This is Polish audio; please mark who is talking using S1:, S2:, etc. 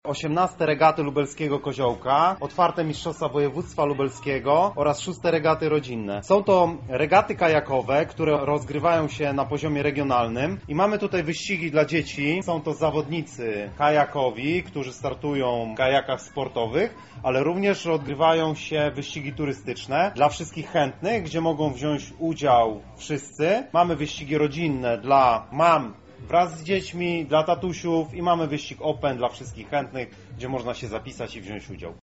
S1: 18 regaty lubelskiego koziołka, otwarte mistrzostwa województwa lubelskiego oraz 6 regaty rodzinne. Są to regaty kajakowe, które rozgrywają się na poziomie regionalnym i mamy tutaj wyścigi dla dzieci. Są to zawodnicy kajakowi, którzy startują w kajakach sportowych, ale również odgrywają się wyścigi turystyczne dla wszystkich chętnych, gdzie mogą wziąć udział wszyscy. Mamy wyścigi rodzinne dla mam wraz z dziećmi, dla tatusiów i mamy wyścig open dla wszystkich chętnych, gdzie można się zapisać i wziąć udział.